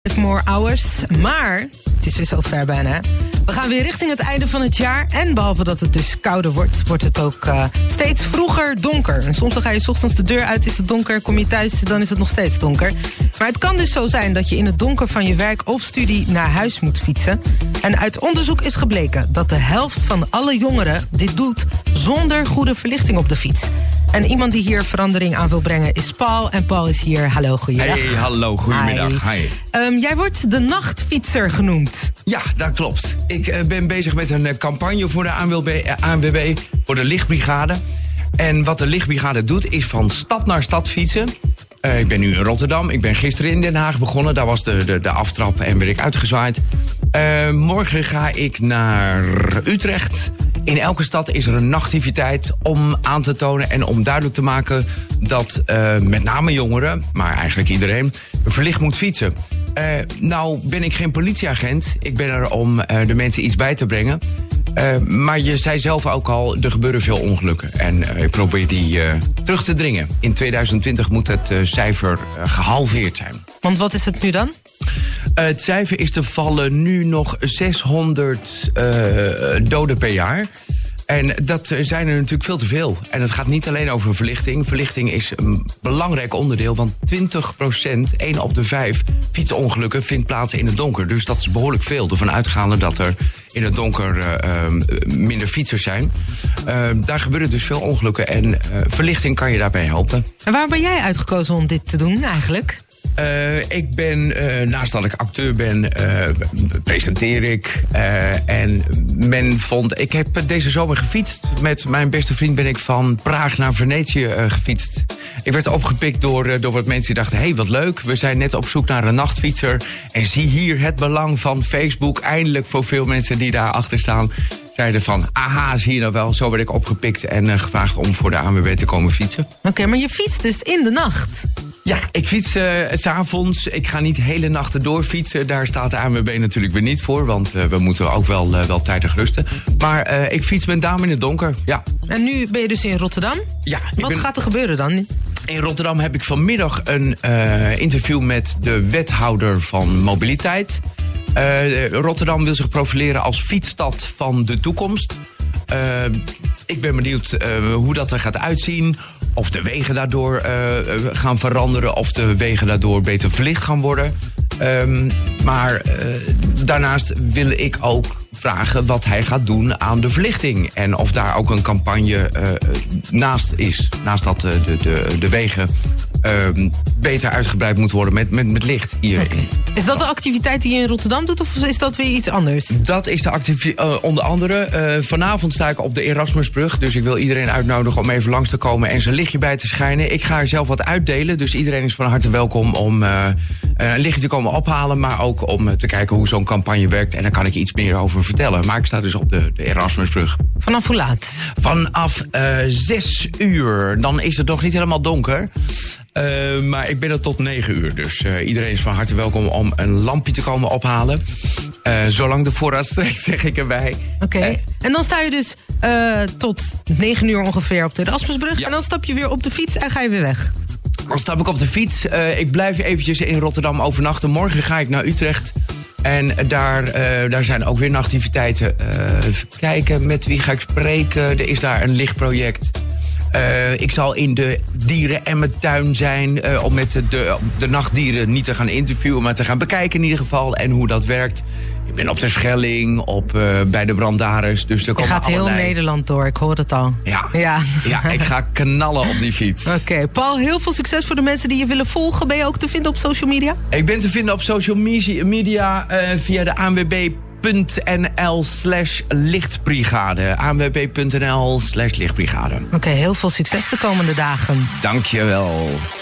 More hours, maar het is weer zo ver bijna. We gaan weer richting het einde van het jaar. En behalve dat het dus kouder wordt, wordt het ook steeds vroeger donker. En soms dan ga je 's ochtends de deur uit, is het donker. Kom je thuis, dan is het nog steeds donker. Maar het kan dus zo zijn dat je in het donker van je werk of studie naar huis moet fietsen. En uit onderzoek is gebleken dat de helft van alle jongeren dit doet zonder goede verlichting op de fiets. En iemand die hier verandering aan wil brengen is Paul. En Paul is hier. Hallo, goeiedag. Hey, hallo, goedemiddag. Hi. Jij wordt de nachtfietser genoemd. Ja, dat klopt. Ik ben bezig met een campagne voor de ANWB, voor de lichtbrigade. En wat de lichtbrigade doet, is van stad naar stad fietsen. Ik ben nu in Rotterdam. Ik ben gisteren in Den Haag begonnen. Daar was de aftrap en werd ik uitgezwaaid. Morgen ga ik naar Utrecht. In elke stad is er een nachtaktiviteit om aan te tonen en om duidelijk te maken dat met name jongeren, maar eigenlijk iedereen, verlicht moet fietsen. Nou ben ik geen politieagent. Ik ben er om de mensen iets bij te brengen. Maar je zei zelf ook al, er gebeuren veel ongelukken. En ik probeer die terug te dringen. In 2020 moet het cijfer gehalveerd zijn. Want wat is het nu dan? Het cijfer is te vallen nu nog 600 doden per jaar. En dat zijn er natuurlijk veel te veel. En het gaat niet alleen over verlichting. Verlichting is een belangrijk onderdeel, want 20%, 1 op de 5 fietsongelukken vindt plaats in het donker. Dus dat is behoorlijk veel. Ervan uitgaande dat er in het donker minder fietsers zijn. Daar gebeuren dus veel ongelukken en verlichting kan je daarbij helpen. En waarom ben jij uitgekozen om dit te doen eigenlijk? Ik ben, naast dat ik acteur ben, presenteer ik. En men vond, ik heb deze zomer gefietst. Met mijn beste vriend ben ik van Praag naar Venetië gefietst. Ik werd opgepikt door wat mensen die dachten, hey, wat leuk. We zijn net op zoek naar een nachtfietser. En zie hier het belang van Facebook. Eindelijk voor veel mensen die daarachter staan. Zeiden van, aha, zie je nou wel. Zo werd ik opgepikt en gevraagd om voor de ANWB te komen fietsen. Oké, maar je fietst dus in de nacht? Ja, ik fiets 's avonds. Ik ga niet hele nachten doorfietsen. Daar staat de ANWB natuurlijk weer niet voor. Want we moeten ook wel tijdig rusten. Maar ik fiets met name in het donker, ja. En nu ben je dus in Rotterdam? Ja. Wat gaat er gebeuren dan? In Rotterdam heb ik vanmiddag een interview met de wethouder van mobiliteit. Rotterdam wil zich profileren als fietsstad van de toekomst. Ik ben benieuwd hoe dat er gaat uitzien. Of de wegen daardoor gaan veranderen. Of de wegen daardoor beter verlicht gaan worden. Maar daarnaast wil ik ook vragen wat hij gaat doen aan de verlichting. En of daar ook een campagne naast is. Naast dat de wegen beter uitgebreid moeten worden met licht hier. Okay. Is dat de activiteit die je in Rotterdam doet of is dat weer iets anders? Dat is de activiteit, onder andere. Vanavond sta ik op de Erasmusbrug. Dus ik wil iedereen uitnodigen om even langs te komen en zijn lichtje bij te schijnen. Ik ga er zelf wat uitdelen. Dus iedereen is van harte welkom om een lichtje te komen ophalen. Maar ook om te kijken hoe zo'n campagne werkt. En daar kan ik iets meer over vertellen. Maar ik sta dus op de Erasmusbrug. Vanaf hoe laat? Vanaf 6 uur. Dan is het nog niet helemaal donker. Maar ik ben er tot 9 uur. Dus iedereen is van harte welkom om een lampje te komen ophalen. Zolang de voorraad strekt, zeg ik erbij. Oké. En dan sta je dus tot 9 uur ongeveer op de Erasmusbrug. Ja. En dan stap je weer op de fiets en ga je weer weg. Dan stap ik op de fiets. Ik blijf eventjes in Rotterdam overnachten. Morgen ga ik naar Utrecht. En daar zijn ook weer nachtactiviteiten. Even kijken, met wie ga ik spreken? Er is daar een lichtproject. Ik zal in de dieren-emmertuin zijn om met de nachtdieren niet te gaan interviewen, maar te gaan bekijken in ieder geval en hoe dat werkt. Ik ben op de Schelling, bij de Brandaris. Dus er komen allerlei... heel Nederland door, ik hoor het al. Ja, ik ga knallen op die fiets. Oké, Paul, heel veel succes voor de mensen die je willen volgen. Ben je ook te vinden op social media? Ik ben te vinden op social media via de ANWB.nl/lichtbrigade. ANWB.nl/lichtbrigade. Oké, heel veel succes de komende dagen. Dank je wel.